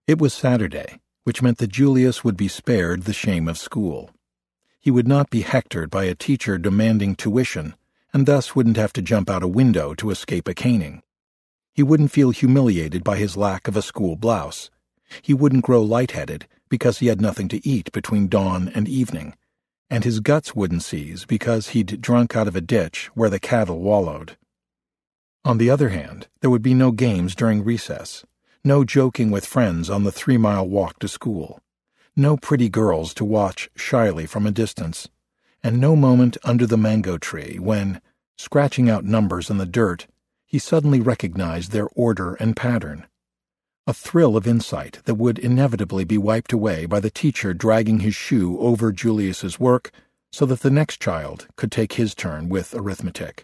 It was Saturday, which meant that Julius would be spared the shame of school. He would not be hectored by a teacher demanding tuition, and thus wouldn't have to jump out a window to escape a caning. He wouldn't feel humiliated by his lack of a school blouse. He wouldn't grow lightheaded because he had nothing to eat between dawn and evening, and his guts wouldn't seize because he'd drunk out of a ditch where the cattle wallowed. On the other hand, there would be no games during recess, no joking with friends on the 3-mile walk to school, no pretty girls to watch shyly from a distance, and no moment under the mango tree when, scratching out numbers in the dirt, he suddenly recognized their order and pattern. A thrill of insight that would inevitably be wiped away by the teacher dragging his shoe over Julius's work so that the next child could take his turn with arithmetic.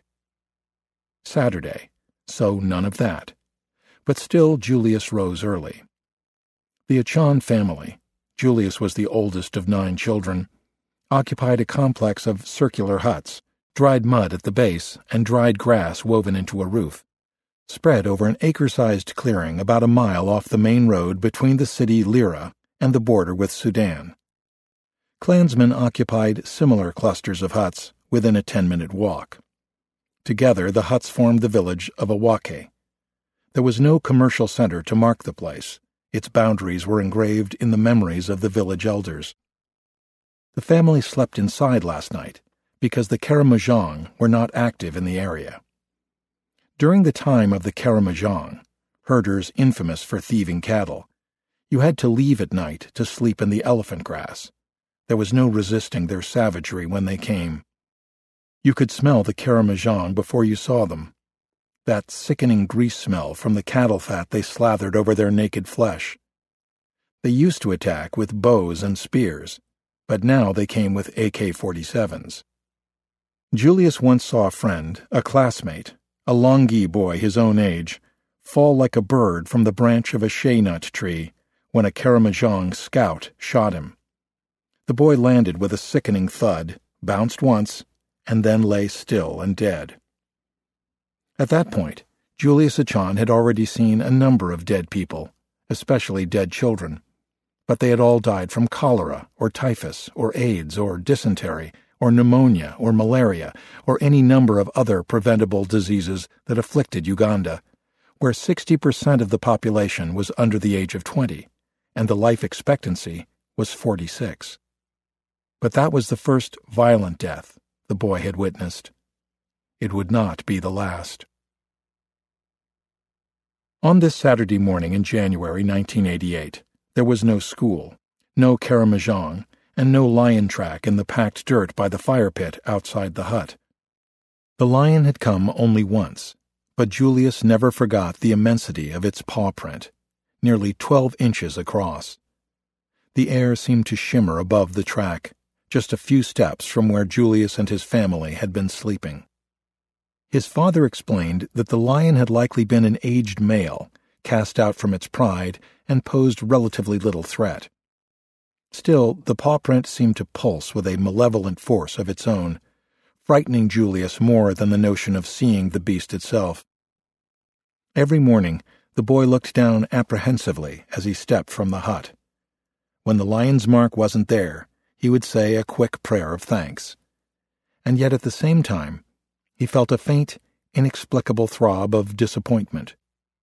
Saturday, so none of that. But still Julius rose early. The Achan family, Julius was the oldest of 9 children, occupied a complex of circular huts, dried mud at the base and dried grass woven into a roof, spread over an acre-sized clearing about a mile off the main road between the city Lira and the border with Sudan. Klansmen occupied similar clusters of huts within a 10-minute walk. Together, the huts formed the village of Awake. There was no commercial center to mark the place. Its boundaries were engraved in the memories of the village elders. The family slept inside last night because the Karamojong were not active in the area. During the time of the Karamojong, herders infamous for thieving cattle, you had to leave at night to sleep in the elephant grass. There was no resisting their savagery when they came. You could smell the Karamojong before you saw them. That sickening grease smell from the cattle fat they slathered over their naked flesh. They used to attack with bows and spears, but now they came with AK-47s. Julius once saw a friend, a classmate, a Longi boy his own age, fall like a bird from the branch of a shea-nut tree when a Karamojong scout shot him. The boy landed with a sickening thud, bounced once, and then lay still and dead. At that point, Julius Achan had already seen a number of dead people, especially dead children, but they had all died from cholera or typhus or AIDS or dysentery or pneumonia or malaria or any number of other preventable diseases that afflicted Uganda, where 60% of the population was under the age of 20, and the life expectancy was 46. But that was the first violent death the boy had witnessed. It would not be the last. On this Saturday morning in January 1988, there was no school, no Karamojong, and no lion track in the packed dirt by the fire pit outside the hut. The lion had come only once, but Julius never forgot the immensity of its paw print, nearly 12 inches across. The air seemed to shimmer above the track, just a few steps from where Julius and his family had been sleeping. His father explained that the lion had likely been an aged male, cast out from its pride, and posed relatively little threat. Still, the paw print seemed to pulse with a malevolent force of its own, frightening Julius more than the notion of seeing the beast itself. Every morning, the boy looked down apprehensively as he stepped from the hut. When the lion's mark wasn't there, he would say a quick prayer of thanks. And yet at the same time, he felt a faint, inexplicable throb of disappointment.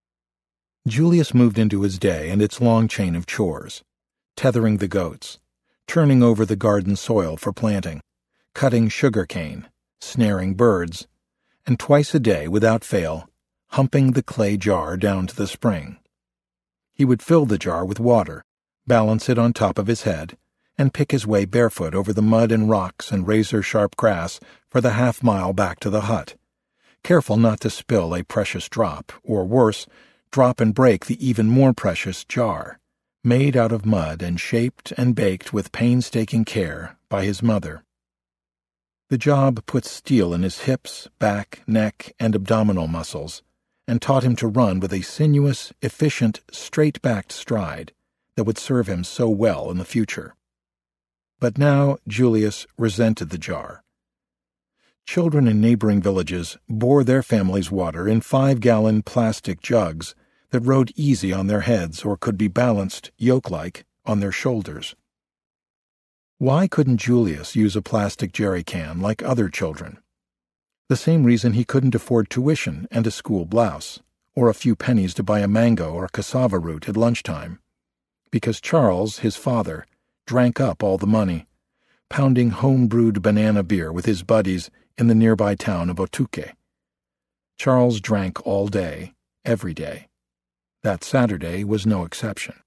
Julius moved into his day and its long chain of chores, tethering the goats, turning over the garden soil for planting, cutting sugar cane, snaring birds, and twice a day, without fail, humping the clay jar down to the spring. He would fill the jar with water, balance it on top of his head, and pick his way barefoot over the mud and rocks and razor-sharp grass for the half-mile back to the hut, careful not to spill a precious drop, or worse, drop and break the even more precious jar, made out of mud and shaped and baked with painstaking care by his mother. The job put steel in his hips, back, neck, and abdominal muscles, and taught him to run with a sinuous, efficient, straight-backed stride that would serve him so well in the future. But now Julius resented the jar. Children in neighboring villages bore their families' water in 5-gallon plastic jugs that rode easy on their heads or could be balanced, yoke-like, on their shoulders. Why couldn't Julius use a plastic jerry can like other children? The same reason he couldn't afford tuition and a school blouse, or a few pennies to buy a mango or cassava root at lunchtime. Because Charles, his father, drank up all the money, pounding home-brewed banana beer with his buddies in the nearby town of Otuke. Charles drank all day, every day. That Saturday was no exception.